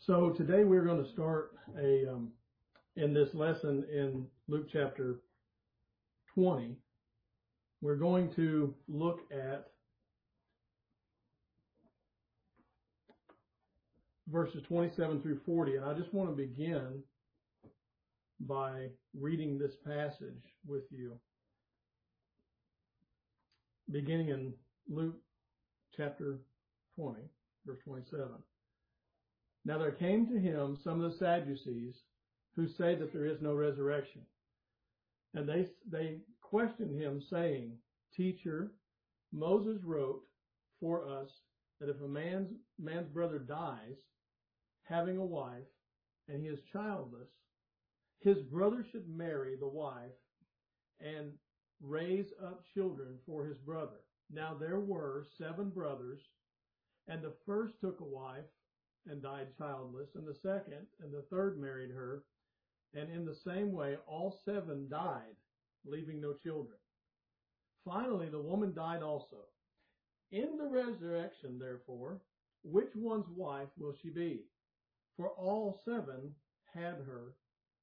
So today we're going to start in this lesson in Luke chapter 20. We're going to look at verses 27 through 40, and I just want to begin by reading this passage with you, beginning in Luke chapter 20, verse 27. Now there came to him some of the Sadducees who say that there is no resurrection. And they questioned him, saying, Teacher, Moses wrote for us that if a man's brother dies, having a wife, and he is childless, his brother should marry the wife and raise up children for his brother. Now there were 7 brothers, and the first took a wife and died childless, and the second and the third married her, and in the same way all 7 died, leaving no children. Finally, the woman died also. In the resurrection, therefore, which one's wife will she be? For all 7 had her.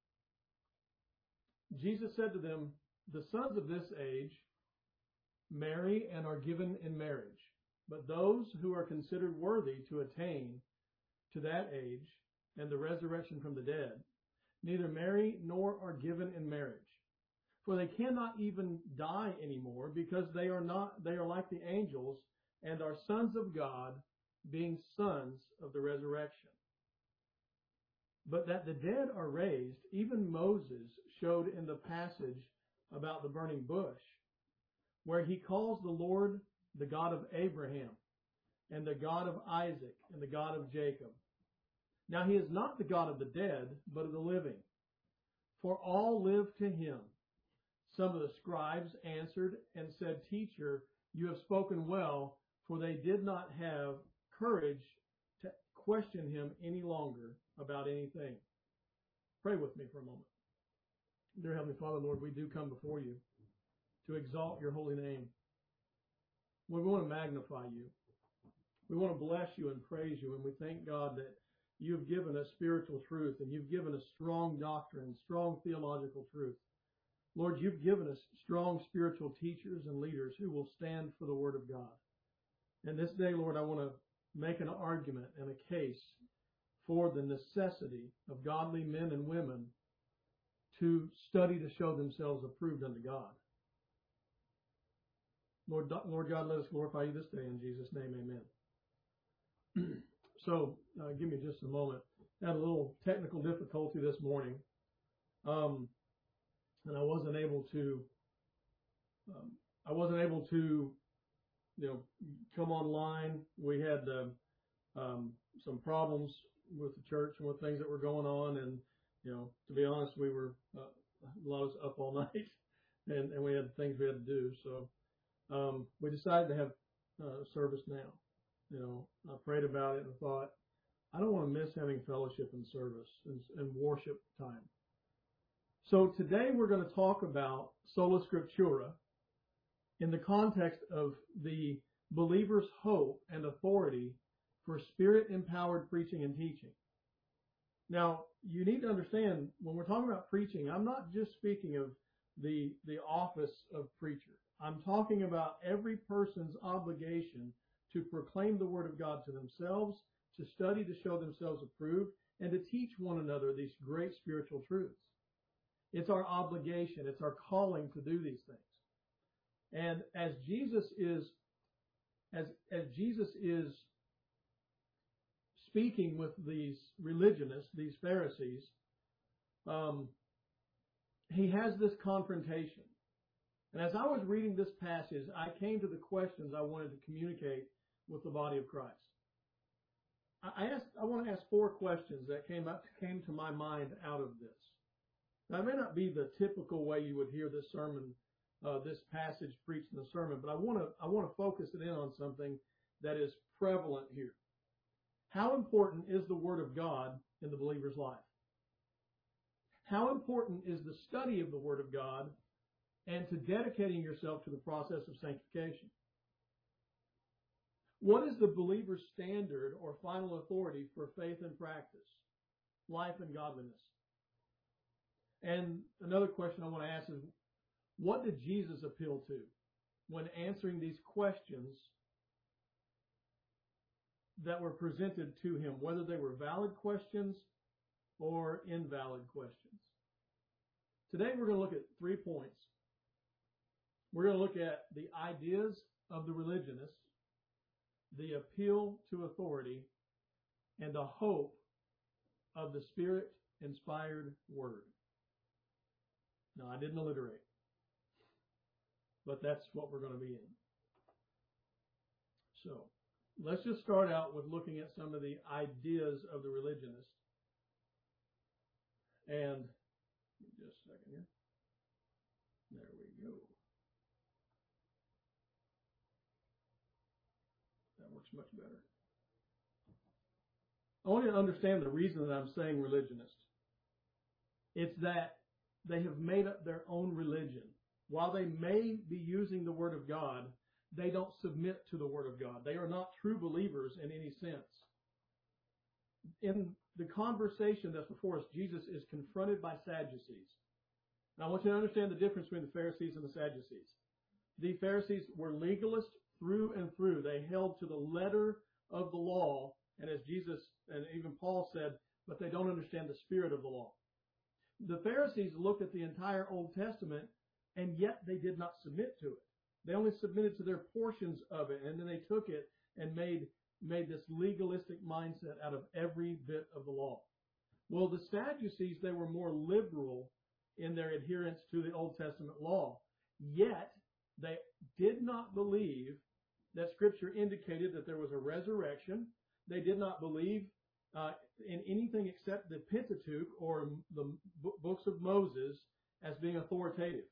Jesus said to them, the sons of this age marry and are given in marriage, but those who are considered worthy to attain to that age and the resurrection from the dead neither marry nor are given in marriage. For they cannot even die anymore, because they are like the angels and are sons of God, being sons of the resurrection. But that the dead are raised, even Moses showed in the passage about the burning bush, where he calls the Lord the God of Abraham and the God of Isaac and the God of Jacob. Now he is not the God of the dead, but of the living. For all live to him. Some of the scribes answered and said, Teacher, you have spoken well, for they did not have courage to question him any longer about anything. Pray with me for a moment. Dear Heavenly Father, Lord, we do come before you to exalt your holy name. We want to magnify you. We want to bless you and praise you, and we thank God that you've given us spiritual truth, and you've given us strong doctrine, strong theological truth. Lord, you've given us strong spiritual teachers and leaders who will stand for the Word of God. And this day, Lord, I want to make an argument and a case for the necessity of godly men and women to study to show themselves approved unto God. Lord God, let us glorify you this day in Jesus' name, amen. So, give me just a moment. I had a little technical difficulty this morning, and I wasn't able to, come online. We had some problems with the church and with things that were going on, and to be honest, we were a lot of us up all night, and we had things we had to do. So we decided to have service now. I prayed about it and thought, I don't want to miss having fellowship and service and worship time. So today we're going to talk about sola scriptura in the context of the believer's hope and authority for spirit-empowered preaching and teaching. Now, you need to understand, when we're talking about preaching, I'm not just speaking of the office of preacher. I'm talking about every person's obligation to proclaim the Word of God to themselves, to study to show themselves approved, and to teach one another these great spiritual truths. It's our obligation. It's our calling to do these things. And as Jesus is speaking with these religionists, these Pharisees, he has this confrontation. And as I was reading this passage, I came to the questions I wanted to communicate with the body of Christ. I want to ask 4 questions that came to my mind out of this. Now, it may not be the typical way you would hear this sermon, this passage preached in the sermon, but I want to focus it in on something that is prevalent here. How important is the Word of God in the believer's life? How important is the study of the Word of God and to dedicating yourself to the process of sanctification? What is the believer's standard or final authority for faith and practice, life and godliness? And another question I want to ask is, what did Jesus appeal to when answering these questions that were presented to him, whether they were valid questions or invalid questions? Today we're going to look at 3 points. We're going to look at the ideas of the religionists, the appeal to authority, and the hope of the Spirit-inspired Word. Now, I didn't alliterate, but that's what we're going to be in. So, let's just start out with looking at some of the ideas of the religionists. And, just a second here. There we go. That works much better. I want you to understand the reason that I'm saying religionist. It's that they have made up their own religion. While they may be using the Word of God, they don't submit to the Word of God. They are not true believers in any sense. In the conversation that's before us, Jesus is confronted by Sadducees. Now, I want you to understand the difference between the Pharisees and the Sadducees. The Pharisees were legalists through and through. They held to the letter of the law, and as Jesus and even Paul said, but they don't understand the spirit of the law. The Pharisees looked at the entire Old Testament, and yet they did not submit to it. They only submitted to their portions of it, and then they took it and made this legalistic mindset out of every bit of the law. Well, the Sadducees, they were more liberal in their adherence to the Old Testament law, yet they did not believe that Scripture indicated that there was a resurrection. They did not believe in anything except the Pentateuch or the books of Moses as being authoritative.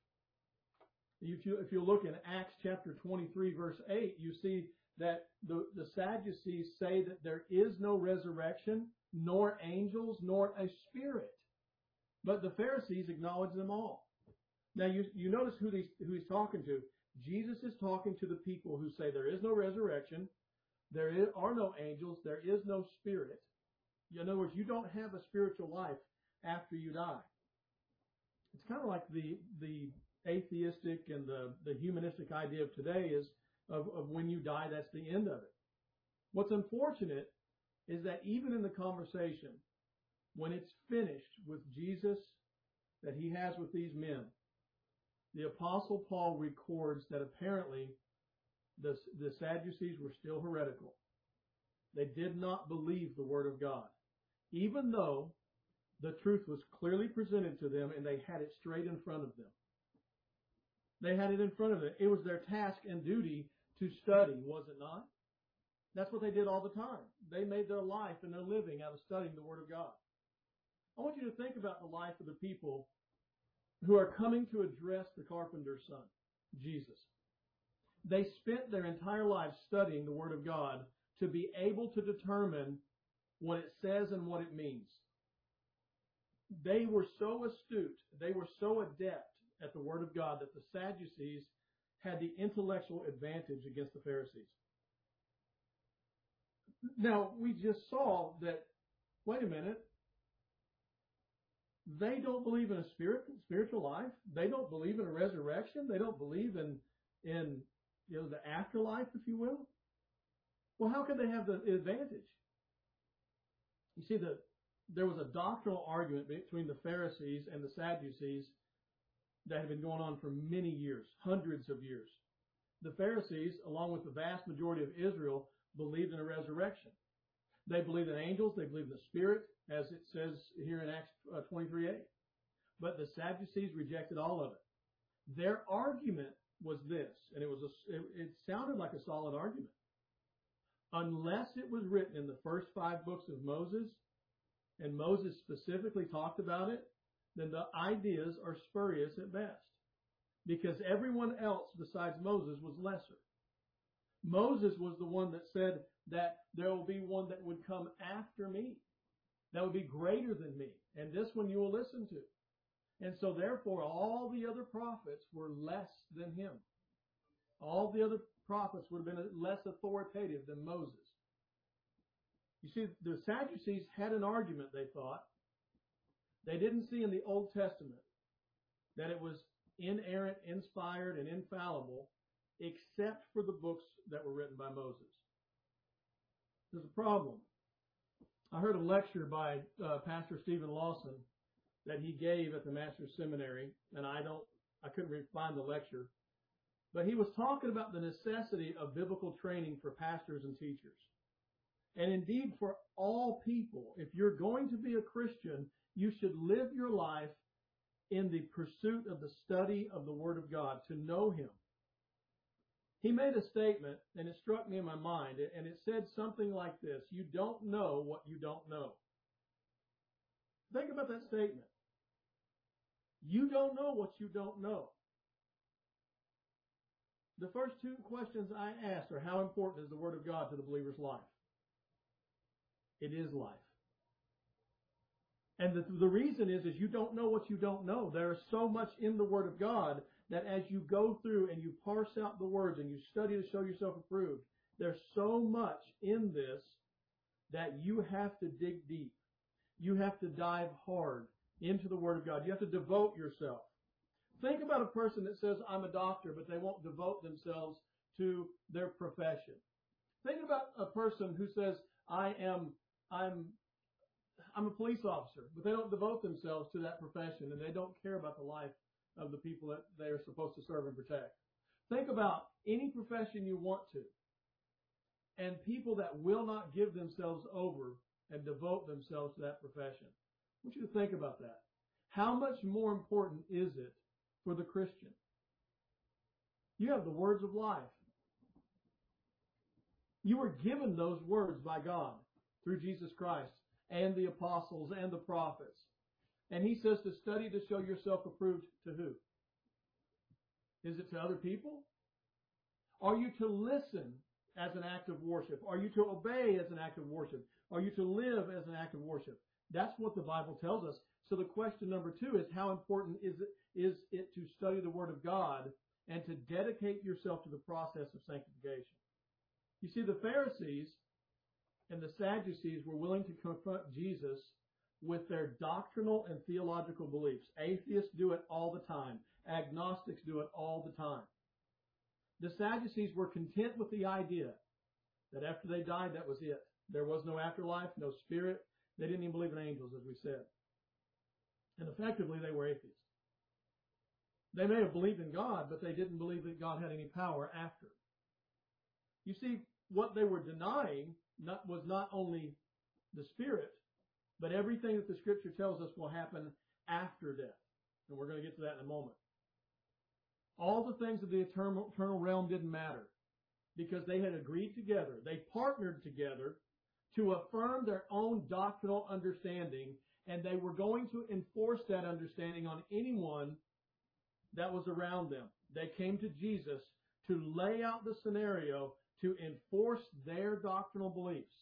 If you look in Acts chapter 23, verse 8, you see that the Sadducees say that there is no resurrection, nor angels, nor a spirit. But the Pharisees acknowledge them all. Now, you notice who he's talking to. Jesus is talking to the people who say there is no resurrection, there are no angels, there is no spirit. In other words, you don't have a spiritual life after you die. It's kind of like the atheistic and the humanistic idea of today is of when you die, that's the end of it. What's unfortunate is that even in the conversation, when it's finished with Jesus that he has with these men, the Apostle Paul records that apparently the Sadducees were still heretical. They did not believe the Word of God, even though the truth was clearly presented to them and they had it straight in front of them. They had it in front of them. It was their task and duty to study, was it not? That's what they did all the time. They made their life and their living out of studying the Word of God. I want you to think about the life of the people who are coming to address the carpenter's son, Jesus. They spent their entire lives studying the Word of God to be able to determine what it says and what it means. They were so astute, they were so adept at the Word of God that the Sadducees had the intellectual advantage against the Pharisees. Now, we just saw that, wait a minute, they don't believe in a spiritual life. They don't believe in a resurrection. They don't believe in the afterlife, if you will. Well, how could they have the advantage? You see, there was a doctrinal argument between the Pharisees and the Sadducees that had been going on for many years, hundreds of years. The Pharisees, along with the vast majority of Israel, believed in a resurrection. They believed in angels. They believed in the Spirit, as it says here in Acts 23:8. But the Sadducees rejected all of it. Their argument was this, and it sounded like a solid argument. Unless it was written in the first 5 books of Moses, and Moses specifically talked about it, then the ideas are spurious at best. Because everyone else besides Moses was lesser. Moses was the one that said that there will be one that would come after me, that would be greater than me, and this one you will listen to. And so therefore all the other prophets were less than him. All the other prophets would have been less authoritative than Moses. You see, the Sadducees had an argument, they thought. They didn't see in the Old Testament that it was inerrant, inspired, and infallible, except for the books that were written by Moses. There's a problem. I heard a lecture by Pastor Stephen Lawson that he gave at the Master's Seminary, and I couldn't find the lecture, but he was talking about the necessity of biblical training for pastors and teachers. And indeed for all people. If you're going to be a Christian, you should live your life in the pursuit of the study of the Word of God, to know Him. He made a statement, and it struck me in my mind, and it said something like this: you don't know what you don't know. Think about that statement. You don't know what you don't know. The first two questions I asked are, how important is the Word of God to the believer's life? It is life. And the reason is you don't know what you don't know. There is so much in the Word of God that as you go through and you parse out the words and you study to show yourself approved, there's so much in this that you have to dig deep. You have to dive hard into the Word of God. You have to devote yourself. Think about a person that says, I'm a doctor, but they won't devote themselves to their profession. Think about a person who says, I'm a police officer, but they don't devote themselves to that profession, and they don't care about the life of the people that they are supposed to serve and protect. Think about any profession you want to, and people that will not give themselves over and devote themselves to that profession. I want you to think about that. How much more important is it for the Christian? You have the words of life. You were given those words by God through Jesus Christ and the apostles and the prophets. And he says to study to show yourself approved to who? Is it to other people? Are you to listen as an act of worship? Are you to obey as an act of worship? Are you to live as an act of worship? That's what the Bible tells us. So the question number 2 is, how important is it to study the Word of God and to dedicate yourself to the process of sanctification? You see, the Pharisees and the Sadducees were willing to confront Jesus with their doctrinal and theological beliefs. Atheists do it all the time. Agnostics do it all the time. The Sadducees were content with the idea that after they died, that was it. There was no afterlife, no spirit. They didn't even believe in angels, as we said. And effectively, they were atheists. They may have believed in God, but they didn't believe that God had any power after. You see, what they were denying was not only the spirit, but everything that the Scripture tells us will happen after death. And we're going to get to that in a moment. All the things of the eternal realm didn't matter because they had agreed together. They partnered together to affirm their own doctrinal understanding, and they were going to enforce that understanding on anyone that was around them. They came to Jesus to lay out the scenario to enforce their doctrinal beliefs.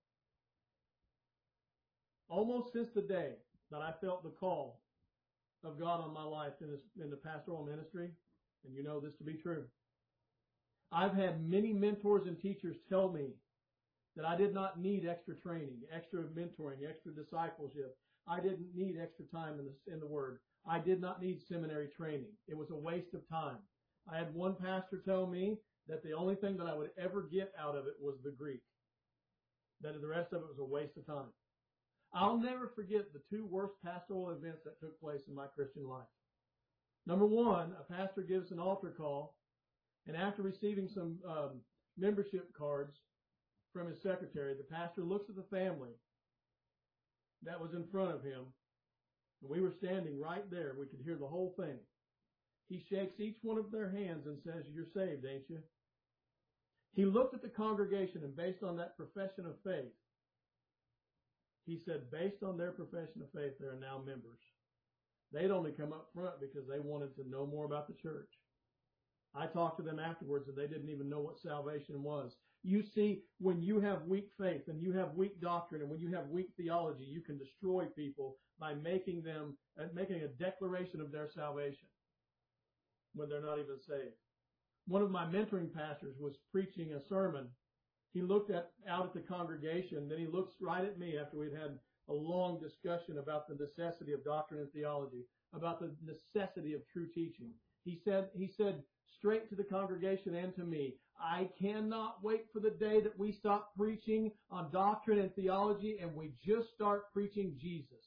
Almost since the day that I felt the call of God on my life in the pastoral ministry, and you know this to be true, I've had many mentors and teachers tell me that I did not need extra training, extra mentoring, extra discipleship. I didn't need extra time in the Word. I did not need seminary training. It was a waste of time. I had one pastor tell me that the only thing that I would ever get out of it was the Greek. That the rest of it was a waste of time. I'll never forget the 2 worst pastoral events that took place in my Christian life. Number 1, a pastor gives an altar call, and after receiving some membership cards from his secretary, the pastor looks at the family that was in front of him, and we were standing right there. We could hear the whole thing. He shakes each one of their hands and says, "You're saved, ain't you?" He looked at the congregation, and based on that profession of faith, he said, based on their profession of faith, they are now members. They'd only come up front because they wanted to know more about the church. I talked to them afterwards, and they didn't even know what salvation was. You see, when you have weak faith and you have weak doctrine and when you have weak theology, you can destroy people by making a declaration of their salvation when they're not even saved. One of my mentoring pastors was preaching a sermon. He looked out at the congregation, then he looks right at me after we'd had a long discussion about the necessity of doctrine and theology, about the necessity of true teaching. He said straight to the congregation and to me, I cannot wait for the day that we stop preaching on doctrine and theology and we just start preaching Jesus.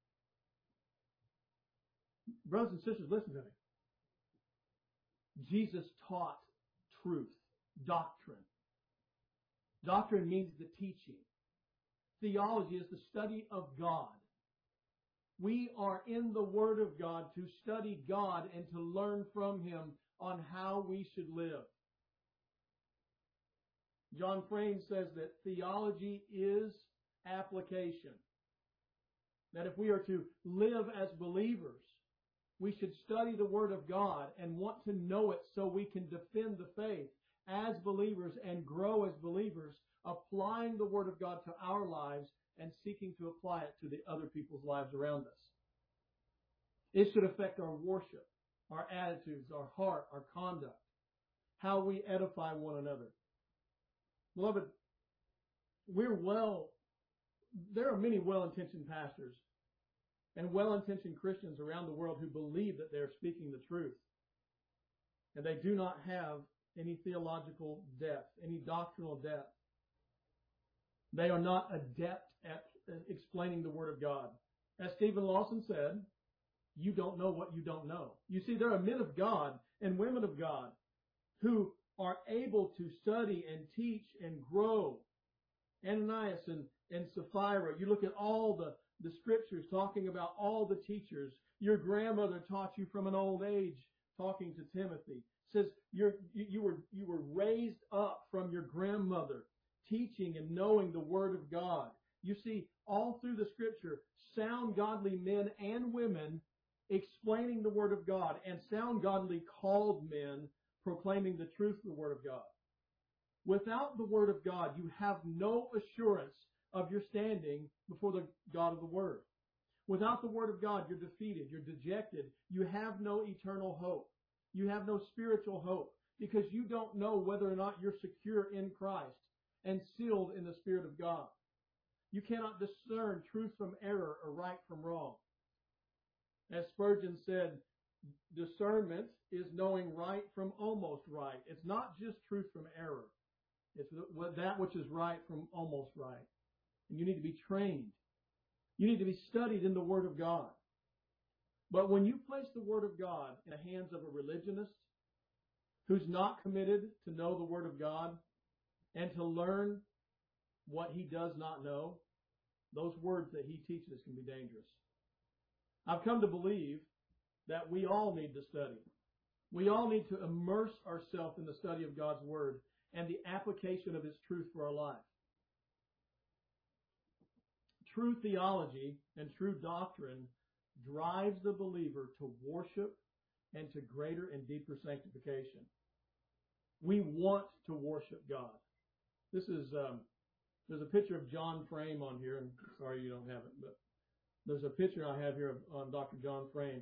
Brothers and sisters, listen to me. Jesus taught truth, doctrine. Doctrine means the teaching. Theology is the study of God. We are in the Word of God to study God and to learn from Him on how we should live. John Frame says that theology is application. That if we are to live as believers, we should study the Word of God and want to know it so we can defend the faith as believers and grow as believers, applying the Word of God to our lives and seeking to apply it to the other people's lives around us. It should affect our worship, our attitudes, our heart, our conduct, how we edify one another. Beloved, there are many well-intentioned pastors and well-intentioned Christians around the world who believe that they're speaking the truth. And they do not have any theological depth, any doctrinal depth. They are not adept at explaining the Word of God. As Stephen Lawson said, you don't know what you don't know. You see, there are men of God and women of God who are able to study and teach and grow. Ananias and Sapphira, you look at all the scriptures talking about all the teachers. Your grandmother taught you from an old age, talking to Timothy. Says you were raised up from your grandmother, teaching and knowing the Word of God. You see, all through the Scripture, sound godly men and women explaining the Word of God, and sound godly called men proclaiming the truth of the Word of God. Without the Word of God, you have no assurance of your standing before the God of the Word. Without the Word of God, you're defeated, you're dejected, you have no eternal hope. You have no spiritual hope because you don't know whether or not you're secure in Christ and sealed in the Spirit of God. You cannot discern truth from error or right from wrong. As Spurgeon said, discernment is knowing right from almost right. It's not just truth from error. It's that which is right from almost right. And you need to be trained. You need to be studied in the Word of God. But when you place the Word of God in the hands of a religionist who's not committed to know the Word of God and to learn what he does not know, those words that he teaches can be dangerous. I've come to believe that we all need to study. We all need to immerse ourselves in the study of God's Word and the application of His truth for our life. True theology and true doctrine drives the believer to worship and to greater and deeper sanctification. We want to worship God. This is, there's a picture of John Frame on here, and sorry you don't have it, but there's a picture I have here on Dr. John Frame.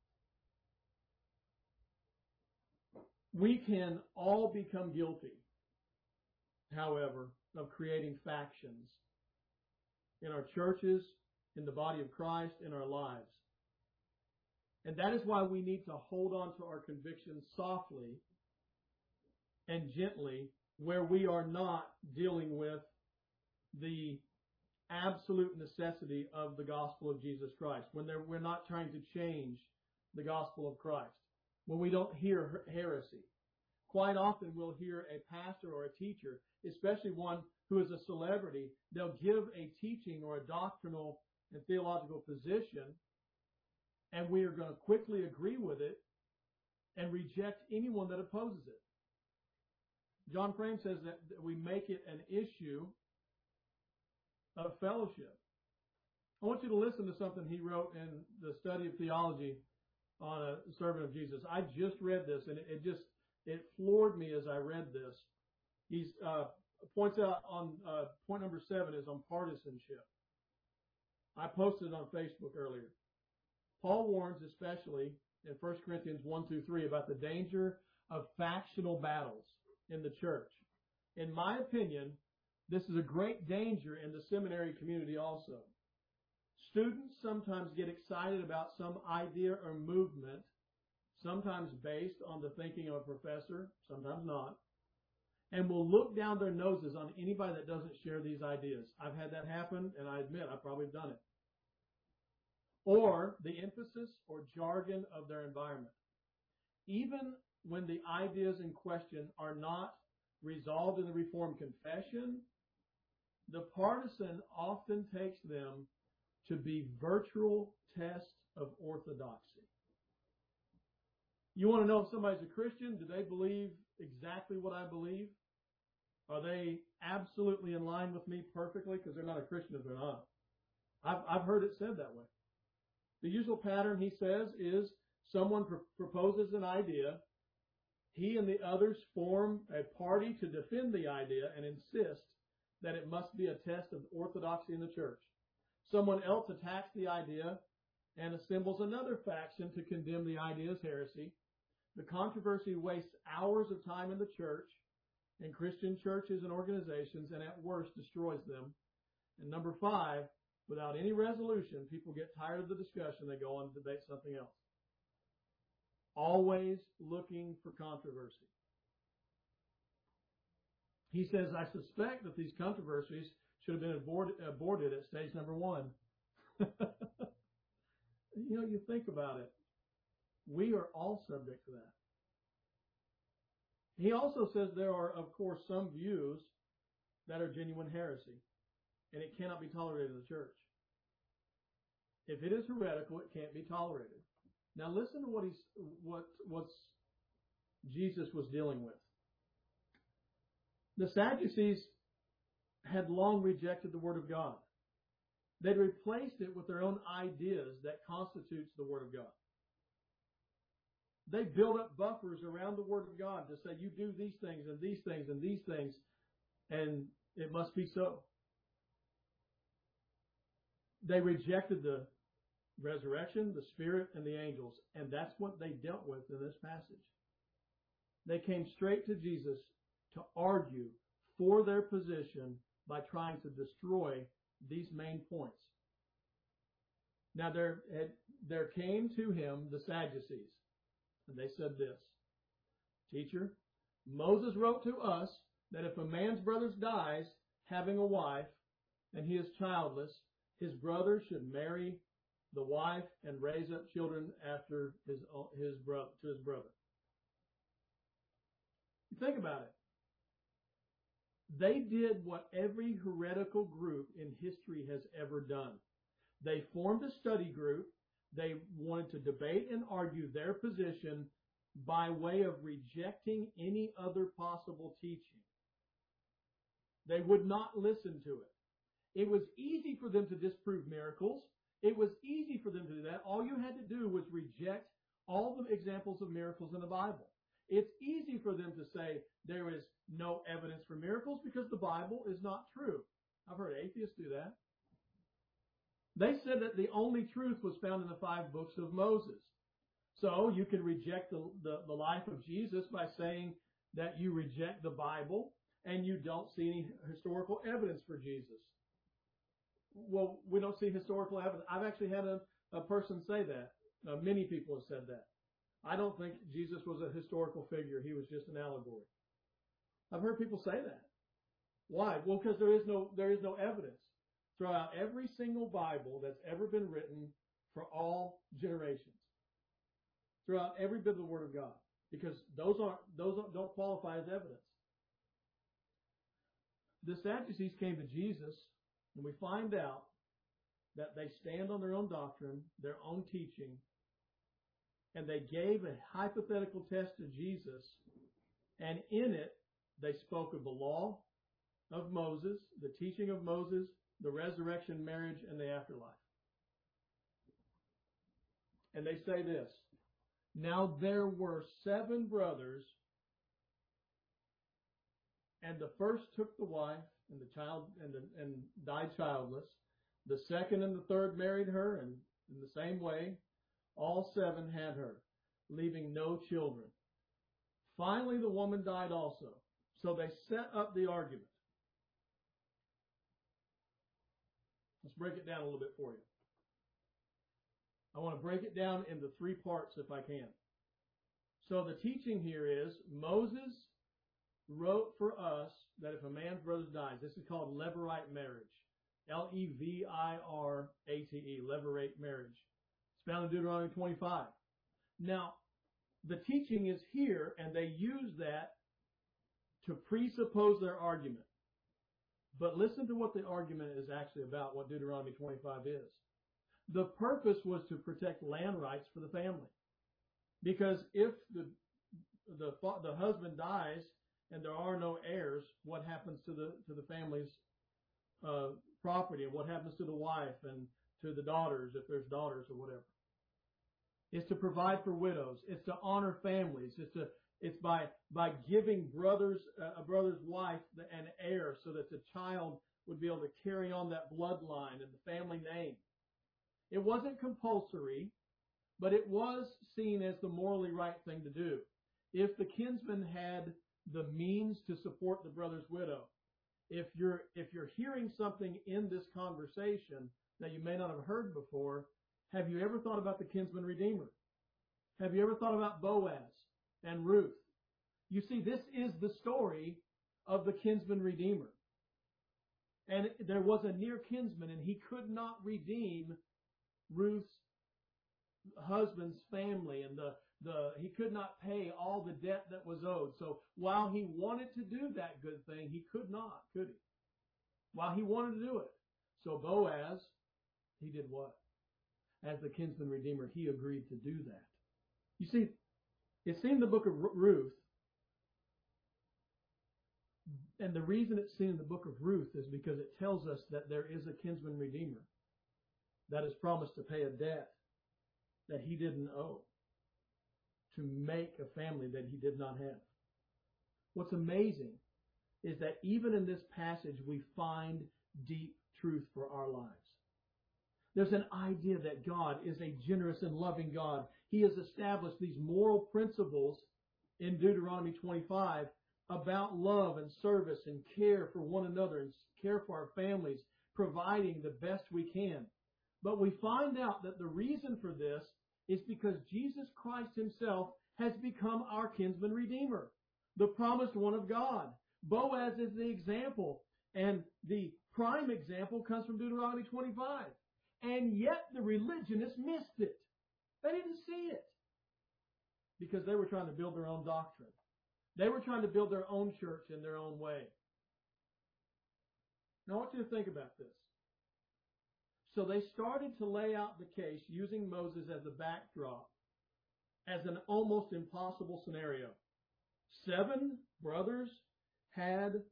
We can all become guilty, however, of creating factions in our churches, in the body of Christ, in our lives. And that is why we need to hold on to our convictions softly and gently, where we are not dealing with the absolute necessity of the gospel of Jesus Christ, when we're not trying to change the gospel of Christ, when we don't hear heresy. Quite often we'll hear a pastor or a teacher, especially one who is a celebrity, they'll give a teaching or a doctrinal and theological position, and we are going to quickly agree with it and reject anyone that opposes it. John Frame says that we make it an issue of fellowship. I want you to listen to something he wrote in the study of theology on a servant of Jesus. I just read this, and it floored me as I read this. He points out on point number 7 is on partisanship. I posted it on Facebook earlier. Paul warns especially in 1 Corinthians 1-3 about the danger of factional battles in the church. In my opinion, this is a great danger in the seminary community also. Students sometimes get excited about some idea or movement, sometimes based on the thinking of a professor, sometimes not, and will look down their noses on anybody that doesn't share these ideas. I've had that happen, and I admit I've probably done it. Or the emphasis or jargon of their environment. Even when the ideas in question are not resolved in the Reformed confession, the partisan often takes them to be virtual tests of orthodoxy. You want to know if somebody's a Christian? Do they believe exactly what I believe? Are they absolutely in line with me perfectly? Because they're not a Christian if they're not. I've heard it said that way. The usual pattern, he says, is someone proposes an idea. He and the others form a party to defend the idea and insist that it must be a test of orthodoxy in the church. Someone else attacks the idea and assembles another faction to condemn the idea as heresy. The controversy wastes hours of time in the church, in Christian churches and organizations, and at worst destroys them. And number 5, without any resolution, people get tired of the discussion. They go on to debate something else. Always looking for controversy. He says, I suspect that these controversies should have been aborted at stage number 1. You think about it. We are all subject to that. He also says there are, of course, some views that are genuine heresy, and it cannot be tolerated in the church. If it is heretical, it can't be tolerated. Now listen to what Jesus was dealing with. The Sadducees had long rejected the Word of God. They'd replaced it with their own ideas that constitutes the Word of God. They built up buffers around the Word of God to say, you do these things and these things and these things, and it must be so. They rejected the resurrection, the Spirit, and the angels, and that's what they dealt with in this passage. They came straight to Jesus to argue for their position by trying to destroy these main points. Now there came to him the Sadducees, and they said this, Teacher, Moses wrote to us that if a man's brother dies having a wife and he is childless, his brother should marry the wife and raise up children after his brother. You think about it. They did what every heretical group in history has ever done. They formed a study group. They wanted to debate and argue their position by way of rejecting any other possible teaching. They would not listen to it. It was easy for them to disprove miracles. It was easy for them to do that. All you had to do was reject all the examples of miracles in the Bible. It's easy for them to say there is no evidence for miracles because the Bible is not true. I've heard atheists do that. They said that the only truth was found in the 5 books of Moses. So you can reject the life of Jesus by saying that you reject the Bible and you don't see any historical evidence for Jesus. Well, we don't see historical evidence. I've actually had a person say that. Many people have said that. I don't think Jesus was a historical figure. He was just an allegory. I've heard people say that. Why? Well, because there is no evidence throughout every single Bible that's ever been written for all generations. Throughout every bit of the Word of God. Because those don't qualify as evidence. The Sadducees came to Jesus, and we find out that they stand on their own doctrine, their own teaching, and they gave a hypothetical test to Jesus, and in it, they spoke of the law of Moses, the teaching of Moses, the resurrection, marriage, and the afterlife. And they say this, now there were 7 brothers, and the first took the wife and the child and died childless. The second and the third married her, and in the same way, all 7 had her, leaving no children. Finally, the woman died also. So they set up the argument. Let's break it down a little bit for you. I want to break it down into 3 parts if I can. So the teaching here is Moses wrote for us that if a man's brother dies, this is called levirate marriage. Levirate, levirate marriage. It's found in Deuteronomy 25. Now, the teaching is here, and they use that to presuppose their argument. But listen to what the argument is actually about, what Deuteronomy 25 is. The purpose was to protect land rights for the family. Because if the husband dies and there are no heirs, what happens to the family's property, and what happens to the wife and to the daughters, if there's daughters or whatever? It's to provide for widows. It's to honor families. It's by giving a brother's wife an heir so that the child would be able to carry on that bloodline and the family name. It wasn't compulsory, but it was seen as the morally right thing to do. If the kinsman had the means to support the brother's widow, if you're hearing something in this conversation that you may not have heard before, have you ever thought about the kinsman redeemer? Have you ever thought about Boaz and Ruth? You see, this is the story of the kinsman redeemer. And there was a near kinsman, and he could not redeem Ruth's husband's family, and he could not pay all the debt that was owed. So while he wanted to do that good thing, he could not, could he? While he wanted to do it. So Boaz, he did what? As the kinsman redeemer, he agreed to do that. You see, it's seen in the book of Ruth, and the reason it's seen in the book of Ruth is because it tells us that there is a kinsman redeemer that has promised to pay a debt that he didn't owe, to make a family that he did not have. What's amazing is that even in this passage we find deep truth for our lives. There's an idea that God is a generous and loving God. He has established these moral principles in Deuteronomy 25 about love and service and care for one another and care for our families, providing the best we can. But we find out that the reason for this is because Jesus Christ himself has become our kinsman redeemer, the promised one of God. Boaz is the example, and the prime example comes from Deuteronomy 25. And yet the religionists missed it. They didn't see it because they were trying to build their own doctrine. They were trying to build their own church in their own way. Now I want you to think about this. So they started to lay out the case using Moses as a backdrop, as an almost impossible scenario. 7 brothers had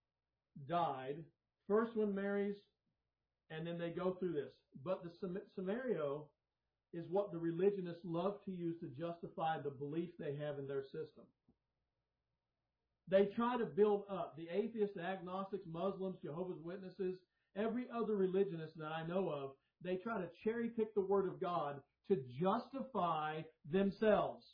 died. First one marries, and then they go through this. But the scenario is what the religionists love to use to justify the belief they have in their system. They try to build up the atheists, the agnostics, Muslims, Jehovah's Witnesses, every other religionist that I know of. They try to cherry pick the Word of God to justify themselves.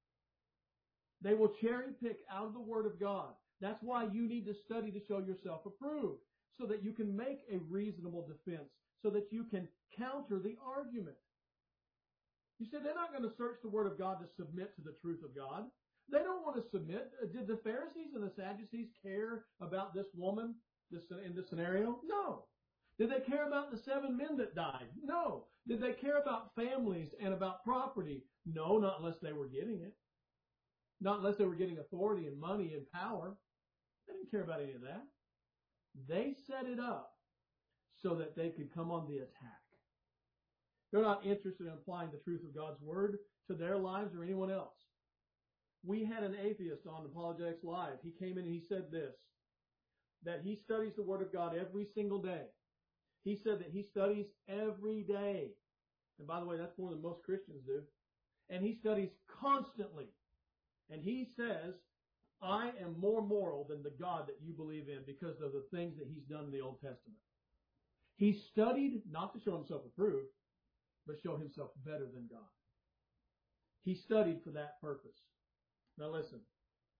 They will cherry pick out of the Word of God. That's why you need to study to show yourself approved, so that you can make a reasonable defense, so that you can counter the argument. You said they're not going to search the Word of God to submit to the truth of God. They don't want to submit. Did the Pharisees and the Sadducees care about this woman in this scenario? No. Did they care about the 7 men that died? No. Did they care about families and about property? No, not unless they were getting it. Not unless they were getting authority and money and power. They didn't care about any of that. They set it up so that they could come on the attack. They're not interested in applying the truth of God's Word to their lives or anyone else. We had an atheist on Apologetics Live. He came in and he said this, that he studies the Word of God every single day. He said that he studies every day. And by the way, that's more than most Christians do. And he studies constantly. And he says, I am more moral than the God that you believe in because of the things that he's done in the Old Testament. He studied not to show himself approved, but show himself better than God. He studied for that purpose. Now listen,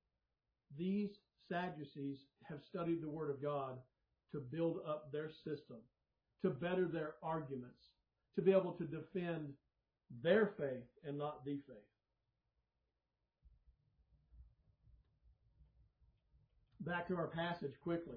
These Sadducees have studied the Word of God to build up their system, to better their arguments, to be able to defend their faith and not the faith. Back to our passage quickly.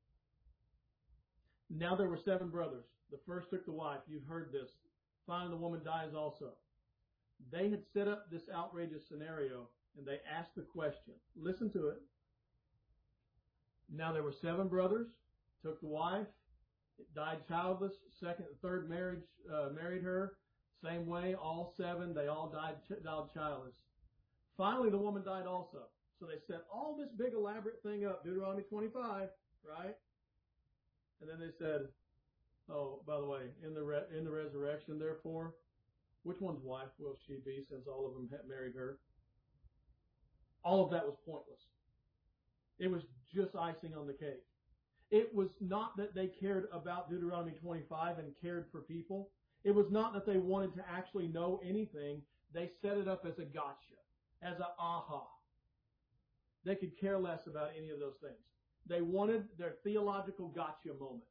Now there were 7 brothers. The first took the wife. You've heard this. Finally, the woman dies also. They had set up this outrageous scenario, and they asked the question. Listen to it. Now there were 7 brothers. Took the wife. It died childless. Third marriage married her. Same way, all 7. They all died childless. Finally, the woman died also. So they set all this big elaborate thing up, Deuteronomy 25, right? And then they said, oh, by the way, in the resurrection, therefore, which one's wife will she be, since all of them had married her? All of that was pointless. It was just icing on the cake. It was not that they cared about Deuteronomy 25 and cared for people. It was not that they wanted to actually know anything. They set it up as a gotcha, as a aha. They could care less about any of those things. They wanted their theological gotcha moment.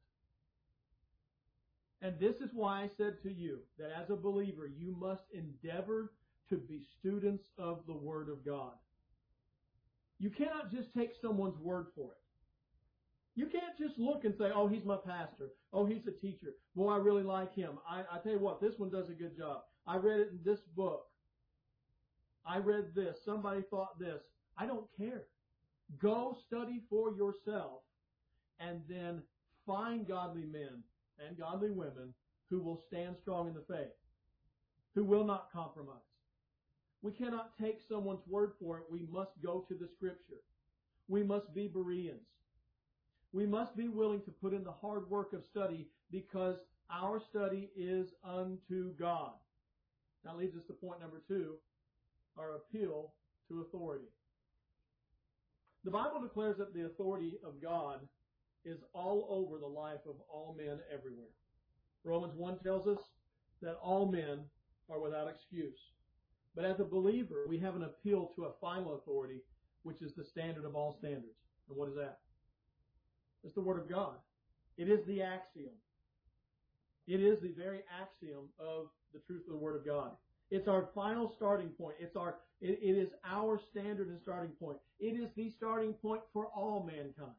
And this is why I said to you that as a believer, you must endeavor to be students of the Word of God. You cannot just take someone's word for it. You can't just look and say, oh, he's my pastor. Oh, he's a teacher. Boy, I really like him. I tell you what, this one does a good job. I read it in this book. I read this. Somebody thought this. I don't care. Go study for yourself and then find godly men and godly women who will stand strong in the faith, who will not compromise. We cannot take someone's word for it. We must go to the Scripture. We must be Bereans. We must be willing to put in the hard work of study because our study is unto God. That leads us to point number 2, our appeal to authority. The Bible declares that the authority of God is all over the life of all men everywhere. Romans 1 tells us that all men are without excuse. But as a believer, we have an appeal to a final authority, which is the standard of all standards. And what is that? It's the Word of God. It is the axiom. It is the very axiom of the truth of the Word of God. It's our final starting point. It is our standard and starting point. It is the starting point for all mankind.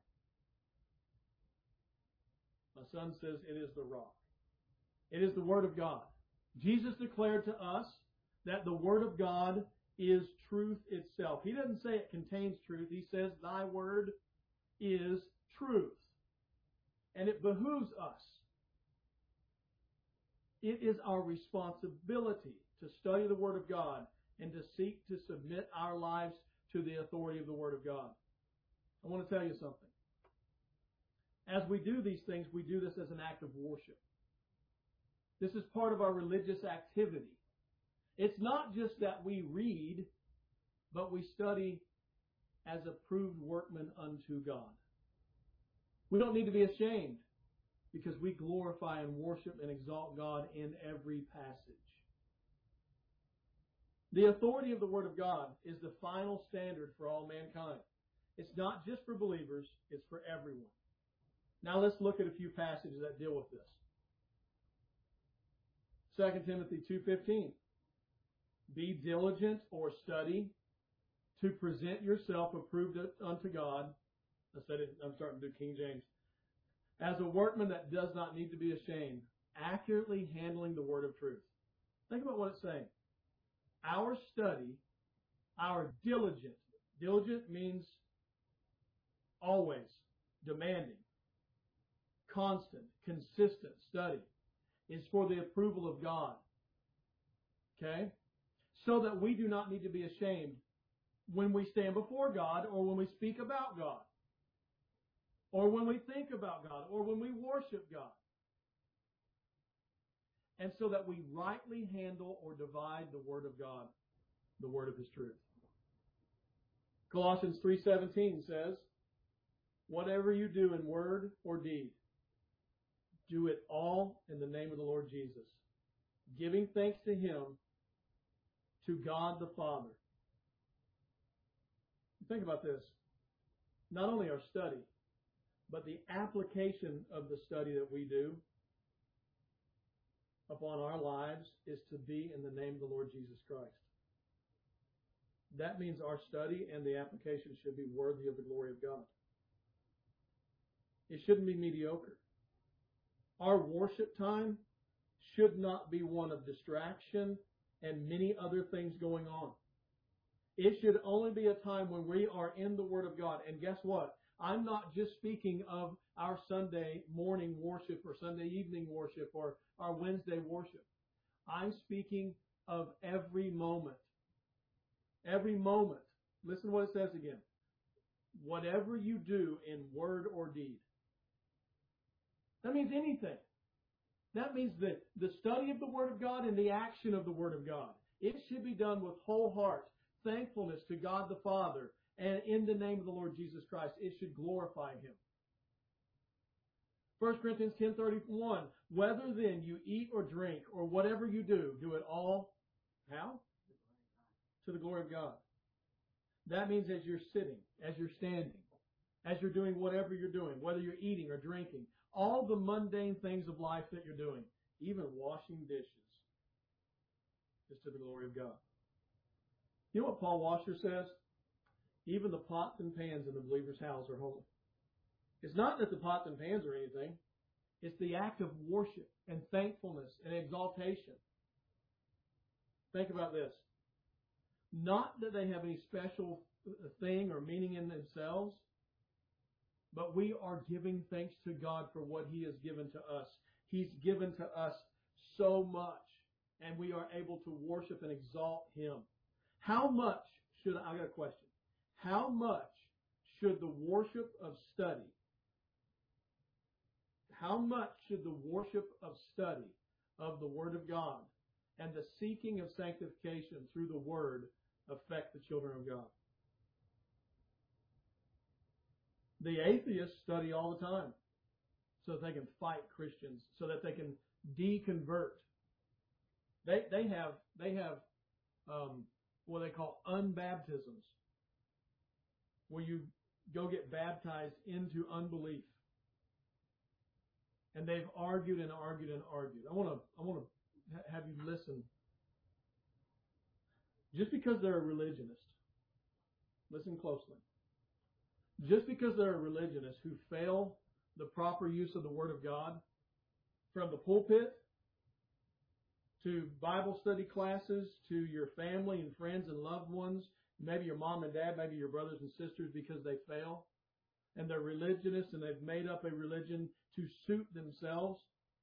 My son says it is the rock. It is the Word of God. Jesus declared to us that the Word of God is truth itself. He doesn't say it contains truth. He says, thy word is truth. And it behooves us. It is our responsibility to study the Word of God and to seek to submit our lives to the authority of the Word of God. I want to tell you something. As we do these things, we do this as an act of worship. This is part of our religious activity. It's not just that we read, but we study as approved workmen unto God. We don't need to be ashamed because we glorify and worship and exalt God in every passage. The authority of the Word of God is the final standard for all mankind. It's not just for believers, it's for everyone. Now let's look at a few passages that deal with this. 2 Timothy 2:15. Be diligent or study to present yourself approved unto God. I'm starting to do King James. As a workman that does not need to be ashamed, accurately handling the word of truth. Think about what it's saying. Our study, our diligent means always, demanding, constant, consistent study, is for the approval of God. Okay? So that we do not need to be ashamed when we stand before God or when we speak about God or when we think about God or when we worship God. And so that we rightly handle or divide the Word of God, the Word of His truth. Colossians 3:17 says, whatever you do in word or deed, do it all in the name of the Lord Jesus, giving thanks to Him, to God the Father. Think about this. not only our study, but the application of the study that we do upon our lives is to be in the name of the Lord Jesus Christ. That means our study and the application should be worthy of the glory of God. It shouldn't be mediocre. Our worship time should not be one of distraction and many other things going on. It should only be a time when we are in the Word of God. And guess what? I'm not just speaking of our Sunday morning worship or Sunday evening worship or our Wednesday worship. I'm speaking of every moment. Every moment. Listen to what it says again. Whatever you do in word or deed. That means anything. That means that the study of the Word of God and the action of the Word of God. It should be done with whole heart, thankfulness to God the Father, and in the name of the Lord Jesus Christ. It should glorify Him. 1 Corinthians 10:31, whether then you eat or drink or whatever you do, do it all, how? To the glory of God. That means as you're sitting, as you're standing, as you're doing whatever you're doing, whether you're eating or drinking, all the mundane things of life that you're doing, even washing dishes, is to the glory of God. You know what Paul Washer says? Even the pots and pans in the believer's house are holy. It's not that the pots and pans are anything. It's the act of worship and thankfulness and exaltation. Think about this. Not that they have any special thing or meaning in themselves, but we are giving thanks to God for what He has given to us. He's given to us so much, and we are able to worship and exalt Him. How much should, I got a question. How much should the worship of study, how much should the worship of study of the Word of God and the seeking of sanctification through the Word affect the children of God? The atheists study all the time so that they can fight Christians, so that they can deconvert. They have what they call unbaptisms, where you go get baptized into unbelief. And they've argued and argued and argued. I want to have you listen. Just because they're a religionist, listen closely. Just because they're a religionist who fail the proper use of the Word of God, from the pulpit to Bible study classes to your family and friends and loved ones, maybe your mom and dad, maybe your brothers and sisters, because they fail, and they're religionists and they've made up a religion to suit themselves.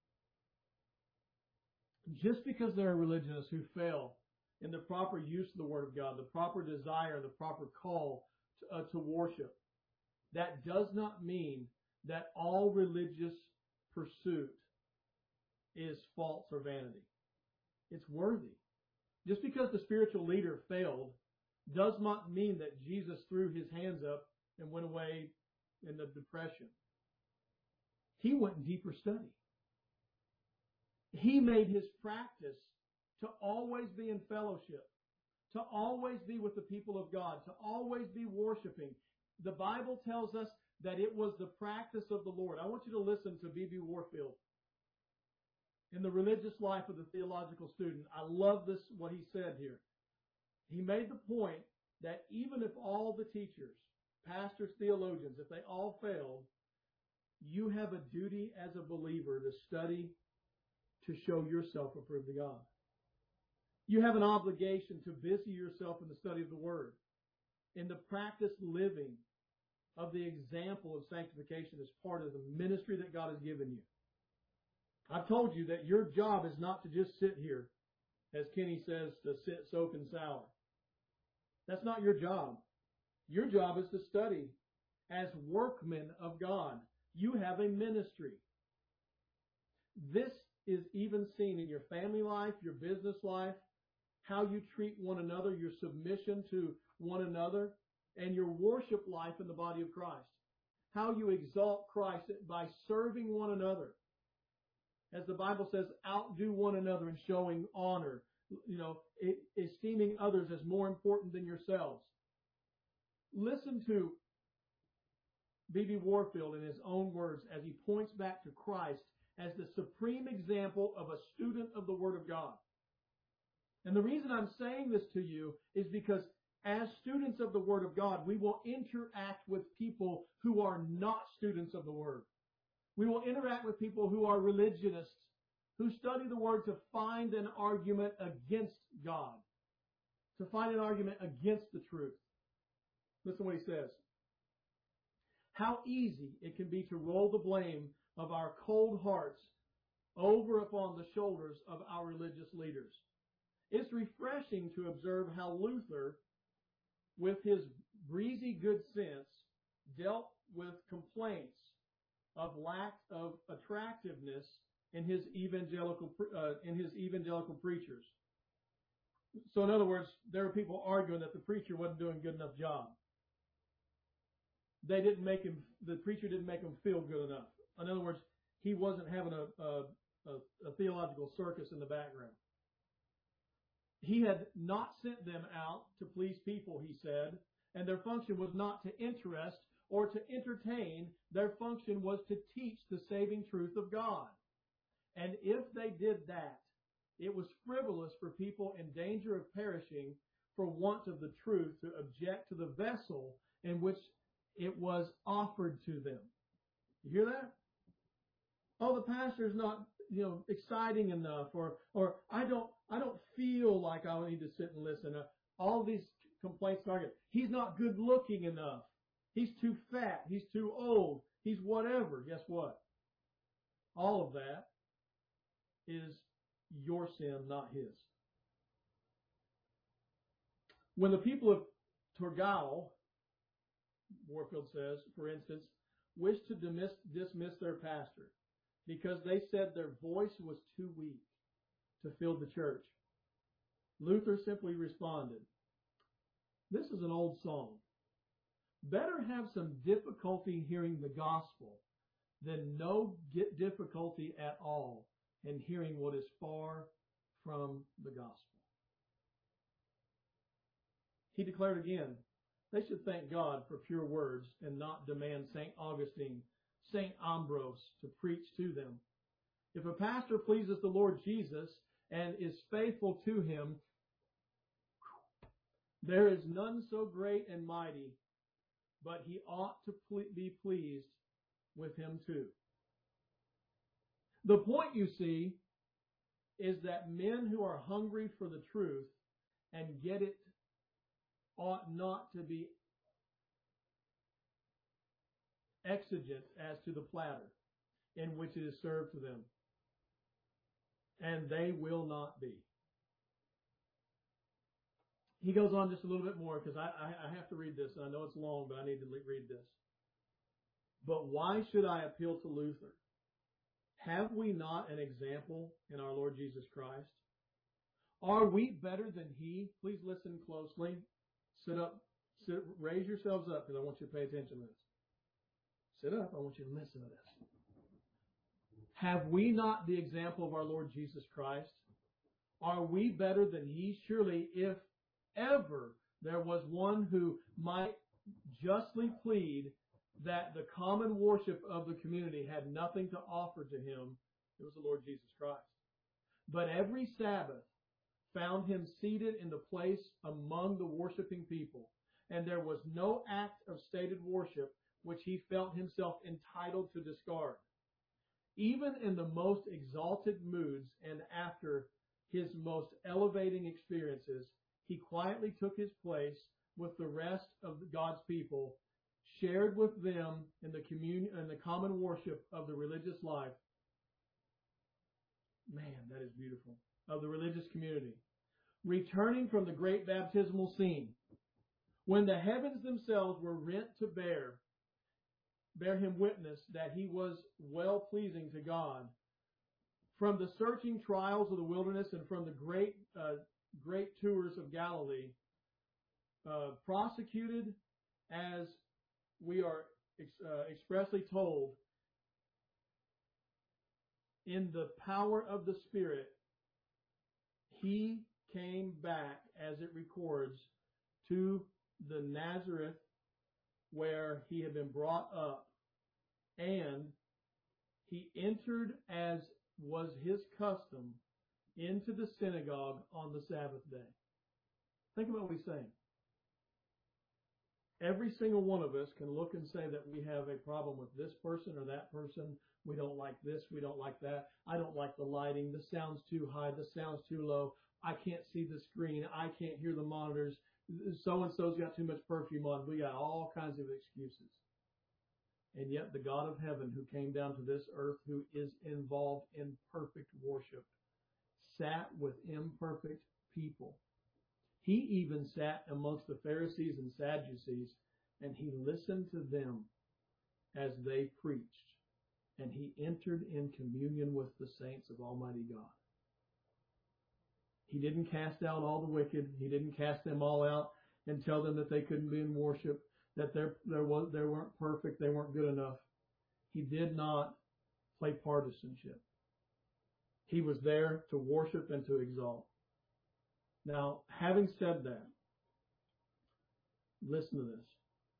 Just because they're a religionist who fail in the proper use of the Word of God, the proper desire, the proper call to worship, that does not mean that all religious pursuit is false or vanity. It's worthy. Just because the spiritual leader failed does not mean that Jesus threw His hands up and went away in the depression. He went in deeper study. He made his practice to always be in fellowship, to always be with the people of God, to always be worshiping. The Bible tells us that it was the practice of the Lord. I want you to listen to B.B. Warfield in The Religious Life of the Theological Student. I love this, what he said here. He made the point that even if all the teachers, pastors, theologians, if they all failed, you have a duty as a believer to study to show yourself approved to God. You have an obligation to busy yourself in the study of the Word, in the practice living of the example of sanctification as part of the ministry that God has given you. I've told you that your job is not to just sit here, as Kenny says, to sit, soak, and sour. That's not your job. Your job is to study as workmen of God. You have a ministry. This is even seen in your family life, your business life, how you treat one another, your submission to one another, and your worship life in the body of Christ. How you exalt Christ by serving one another. As the Bible says, outdo one another in showing honor, esteeming others as more important than yourselves. Listen to B.B. Warfield in his own words as he points back to Christ as the supreme example of a student of the Word of God. And the reason I'm saying this to you is because as students of the Word of God, we will interact with people who are not students of the Word. We will interact with people who are religionists, who study the Word to find an argument against God, to find an argument against the truth. Listen to what he says. How easy it can be to roll the blame of our cold hearts over upon the shoulders of our religious leaders. It's refreshing to observe how Luther, with his breezy good sense, dealt with complaints of lack of attractiveness in his evangelical preachers. So in other words, there are people arguing that the preacher wasn't doing a good enough job. The preacher didn't make him feel good enough. In other words, he wasn't having a theological circus in the background. He had not sent them out to please people, he said, and their function was not to interest or to entertain. Their function was to teach the saving truth of God. And if they did that, it was frivolous for people in danger of perishing for want of the truth to object to the vessel in which it was offered to them. You hear that? Oh, the pastor's not, exciting enough, or I don't feel like I need to sit and listen. All these complaints target. He's not good looking enough. He's too fat. He's too old. He's whatever. Guess what? All of that is your sin, not his. When the people of Torgau, Warfield says, for instance, wished to dismiss their pastor because they said their voice was too weak to fill the church, Luther simply responded, "This is an old song. Better have some difficulty hearing the gospel than no difficulty at all in hearing what is far from the gospel." He declared again, they should thank God for pure words and not demand St. Augustine, St. Ambrose to preach to them. If a pastor pleases the Lord Jesus and is faithful to him, there is none so great and mighty, but he ought to be pleased with him too. The point, you see, is that men who are hungry for the truth and get it ought not to be exigent as to the platter in which it is served to them. And they will not be. He goes on just a little bit more because I have to read this. And I know it's long, but I need to read this. But why should I appeal to Luther? Have we not an example in our Lord Jesus Christ? Are we better than he? Please listen closely. Sit up. Raise yourselves up because I want you to pay attention to this. Sit up. I want you to listen to this. Have we not the example of our Lord Jesus Christ? Are we better than he? Surely if ever there was one who might justly plead that the common worship of the community had nothing to offer to him, it was the Lord Jesus Christ. But every Sabbath found him seated in the place among the worshiping people, and there was no act of stated worship which he felt himself entitled to discard. Even in the most exalted moods and after his most elevating experiences, he quietly took his place with the rest of God's people, shared with them in the communion and the common worship of the religious life. Man, that is beautiful. Of the religious community. Returning from the great baptismal scene, when the heavens themselves were rent to bear him witness that he was well pleasing to God. From the searching trials of the wilderness and from the great tours of Galilee, prosecuted as we are expressly told in the power of the Spirit, he came back, as it records, to the Nazareth where he had been brought up, and he entered, as was his custom, into the synagogue on the Sabbath day. Think about what he's saying. Every single one of us can look and say that we have a problem with this person or that person. We don't like this. We don't like that. I don't like the lighting. The sound's too high. The sound's too low. I can't see the screen. I can't hear the monitors. So-and-so's got too much perfume on. We got all kinds of excuses. And yet the God of heaven who came down to this earth, who is involved in perfect worship, sat with imperfect people. He even sat amongst the Pharisees and Sadducees, and he listened to them as they preached, and he entered in communion with the saints of Almighty God. He didn't cast out all the wicked. He didn't cast them all out and tell them that they couldn't be in worship, that they weren't perfect, they weren't good enough. He did not play partisanship. He was there to worship and to exalt. Now, having said that, listen to this.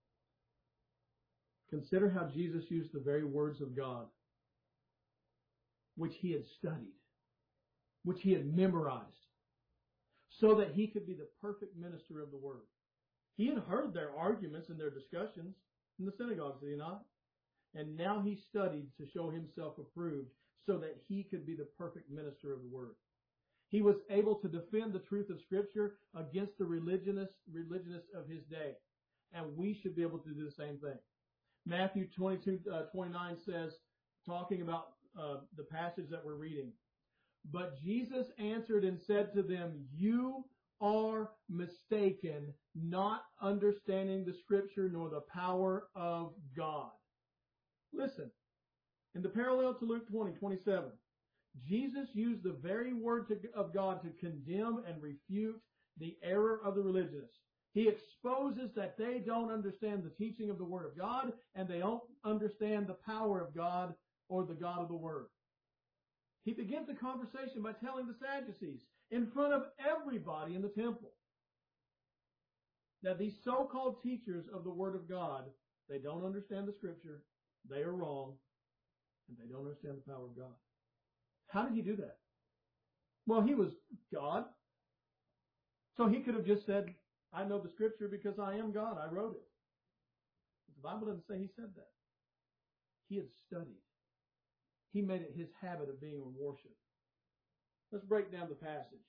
Consider how Jesus used the very words of God, which he had studied, which he had memorized, so that he could be the perfect minister of the word. He had heard their arguments and their discussions in the synagogues, did he not? And now he studied to show himself approved so that he could be the perfect minister of the word. He was able to defend the truth of Scripture against the religionists of his day. And we should be able to do the same thing. Matthew 22:29 says, talking about the passage that we're reading, "But Jesus answered and said to them, you are mistaken, not understanding the Scripture nor the power of God." Listen, in the parallel to Luke 20:27, Jesus used the very word of God to condemn and refute the error of the religionists. He exposes that they don't understand the teaching of the Word of God, and they don't understand the power of God or the God of the Word. He begins the conversation by telling the Sadducees, in front of everybody in the temple, that these so-called teachers of the Word of God, they don't understand the Scripture, they are wrong, and they don't understand the power of God. How did he do that? Well, he was God. So he could have just said, I know the Scripture because I am God. I wrote it. But the Bible doesn't say he said that. He had studied. He made it his habit of being in worship. Let's break down the passage.